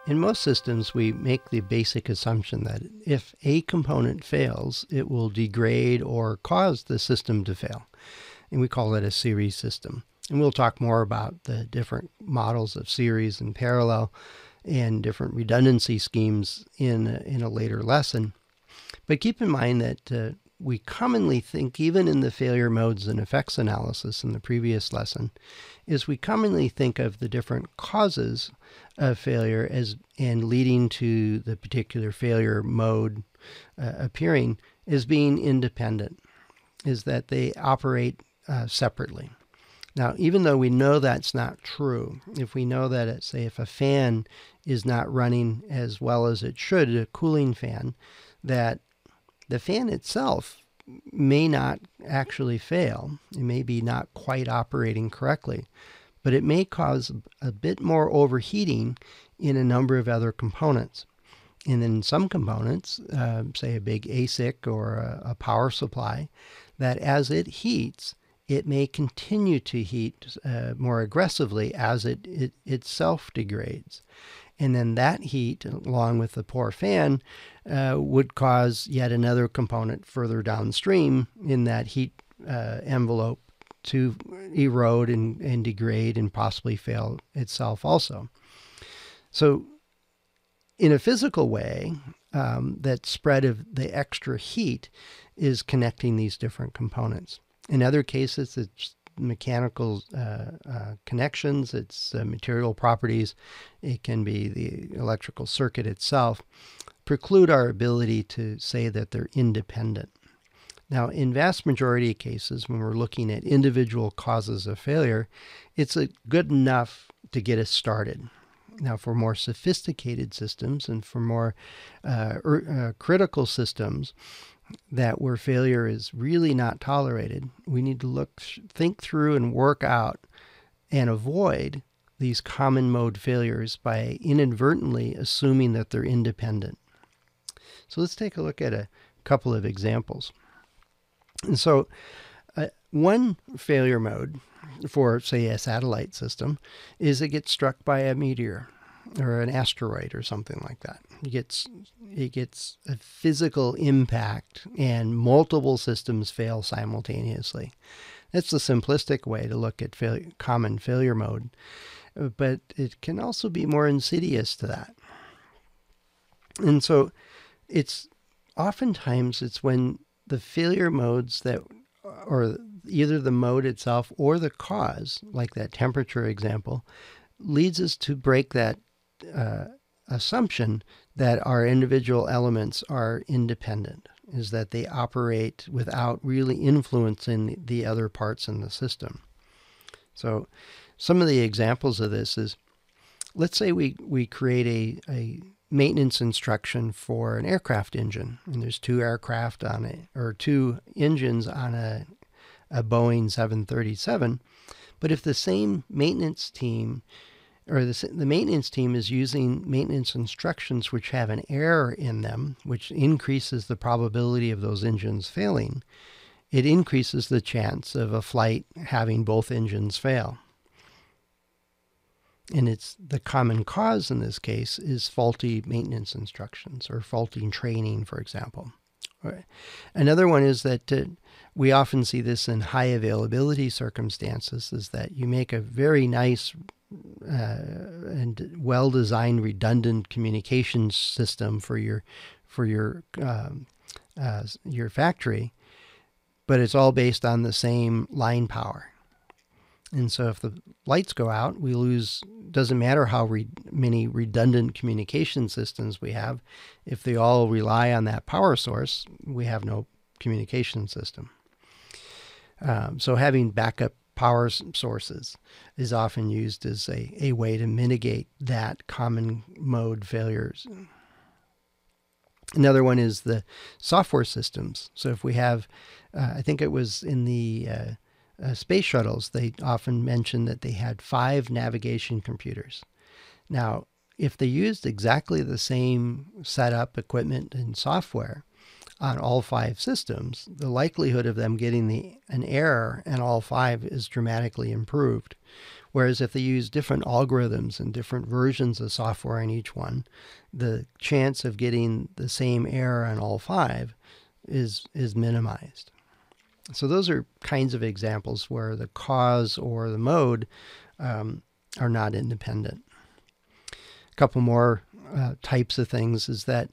In most systems, we make the basic assumption that if a component fails, it will degrade or cause the system to fail. And we call it a series system. And we'll talk more about the different models of series and parallel and different redundancy schemes in a later lesson. But keep in mind that we commonly think, even in the failure modes and effects analysis in the previous lesson, is we commonly think of the different causes of failure and leading to the particular failure mode appearing as being independent, is that they operate separately. Now, even though we know that's not true, if we know that, say, if a fan is not running as well as it should, a cooling fan, that the fan itself may not actually fail. It may be not quite operating correctly, but it may cause a bit more overheating in a number of other components. And in some components, say a big ASIC or a power supply, that as it heats, it may continue to heat more aggressively as it itself degrades. And then that heat, along with the poor fan, would cause yet another component further downstream in that heat envelope to erode and degrade and possibly fail itself also. So in a physical way, that spread of the extra heat is connecting these different components. In other cases, it's mechanical connections, it's material properties, it can be the electrical circuit itself, preclude our ability to say that they're independent. Now, in vast majority of cases, when we're looking at individual causes of failure, it's good enough to get us started. Now, for more sophisticated systems and for more critical systems, that where failure is really not tolerated, we need to think through and work out and avoid these common mode failures by inadvertently assuming that they're independent. So let's take a look at a couple of examples. And so one failure mode for, say, a satellite system is it gets struck by a meteor or an asteroid or something like that. It gets a physical impact and multiple systems fail simultaneously. That's the simplistic way to look at common failure mode, but it can also be more insidious to that. And so oftentimes it's when the failure modes or either the mode itself or the cause, like that temperature example, leads us to break that assumption that our individual elements are independent, is that they operate without really influencing the other parts in the system. So some of the examples of this is, let's say we create a maintenance instruction for an aircraft engine, and there's two aircraft on it, or two engines on a Boeing 737, but if the same maintenance team or the maintenance team is using maintenance instructions which have an error in them, which increases the probability of those engines failing, it increases the chance of a flight having both engines fail. And it's the common cause in this case is faulty maintenance instructions or faulty training, for example. Another one is that we often see this in high availability circumstances, is that you make a very nice and well-designed redundant communications system for your factory, but it's all based on the same line power. And so if the lights go out, we lose, doesn't matter how many redundant communication systems we have, if they all rely on that power source, we have no communication system. So having backup power sources is often used as a way to mitigate that common mode failures. Another one is the software systems. So if we have, I think it was in the space shuttles, they often mentioned that they had 5 navigation computers. Now, if they used exactly the same setup, equipment, and software on all 5 systems, the likelihood of them getting an error in all 5 is dramatically improved. Whereas if they use different algorithms and different versions of software in each one, the chance of getting the same error on all 5 is minimized. So those are kinds of examples where the cause or the mode are not independent. A couple more types of things is that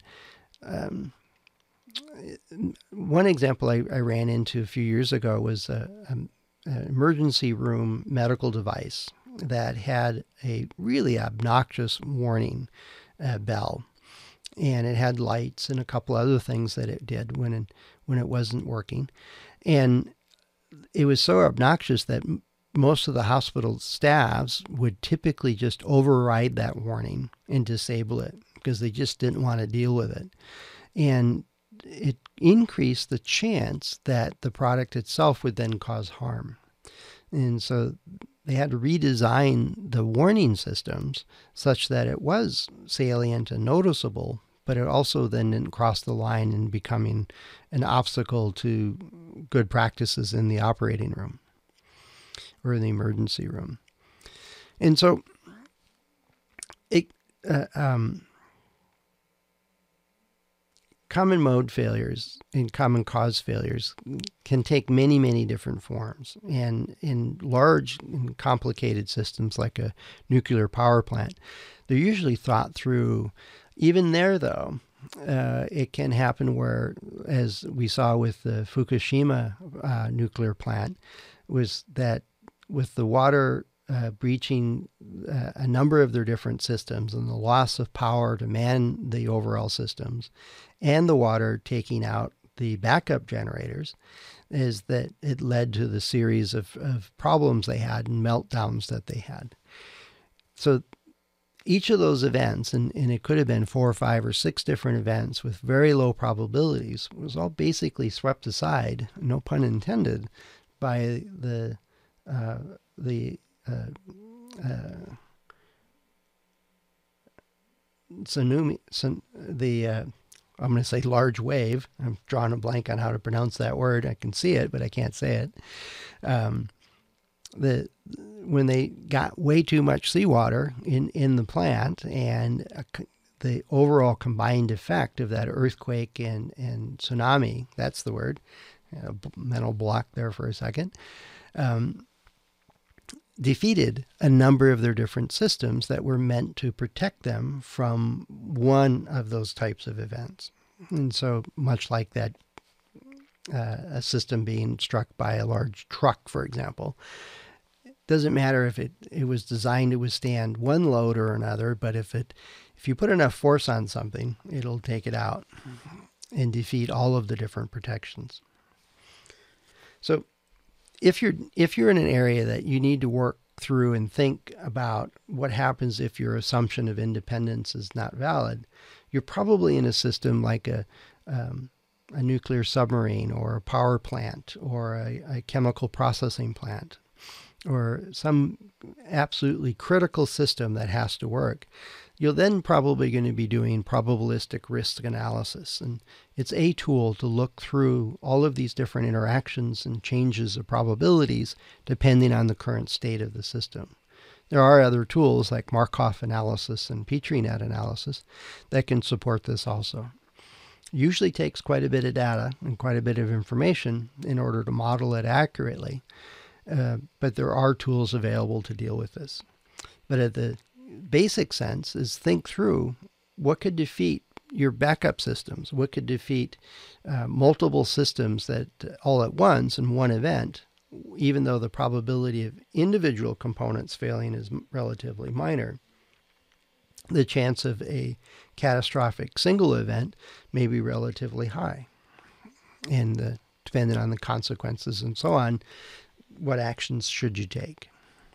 one example I ran into a few years ago was an emergency room medical device that had a really obnoxious warning bell, and it had lights and a couple other things that it did when it wasn't working, and it was so obnoxious that most of the hospital staffs would typically just override that warning and disable it because they just didn't want to deal with it. And it increased the chance that the product itself would then cause harm. And so they had to redesign the warning systems such that it was salient and noticeable, but it also then didn't cross the line in becoming an obstacle to good practices in the operating room or in the emergency room. And so common mode failures and common cause failures can take many, many different forms. And in large and complicated systems like a nuclear power plant, they're usually thought through. Even there, though, it can happen where, as we saw with the Fukushima nuclear plant, was that with the water breaching a number of their different systems and the loss of power to man the overall systems and the water taking out the backup generators, is that it led to the series of problems they had and meltdowns that they had. So each of those events, and it could have been 4 or 5 or 6 different events with very low probabilities, was all basically swept aside, no pun intended, by the I'm going to say large wave. I'm drawing a blank on how to pronounce that word. I can see it, but I can't say it. When they got way too much seawater in the plant, and the overall combined effect of that earthquake and tsunami, that's the word, mental block there for a second, defeated a number of their different systems that were meant to protect them from one of those types of events. And so much like that, a system being struck by a large truck, for example, it doesn't matter if it was designed to withstand one load or another, but if you put enough force on something, it'll take it out and defeat all of the different protections. So if you're in an area that you need to work through and think about what happens if your assumption of independence is not valid, you're probably in a system like a nuclear submarine or a power plant or a chemical processing plant or some absolutely critical system that has to work. You're then probably going to be doing probabilistic risk analysis. And it's a tool to look through all of these different interactions and changes of probabilities depending on the current state of the system. There are other tools like Markov analysis and Petri net analysis that can support this also. It usually takes quite a bit of data and quite a bit of information in order to model it accurately, but there are tools available to deal with this. But at the basic sense is think through what could defeat your backup systems, what could defeat multiple systems that all at once in one event, even though the probability of individual components failing is relatively minor. The chance of a catastrophic single event may be relatively high. And depending on the consequences and so on, what actions should you take?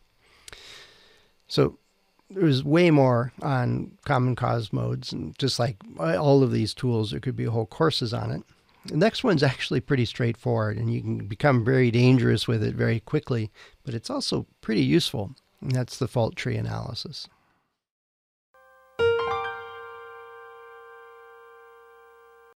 So there's way more on common cause modes, and just like all of these tools, there could be whole courses on it. The next one's actually pretty straightforward, and you can become very dangerous with it very quickly, but it's also pretty useful, and that's the fault tree analysis.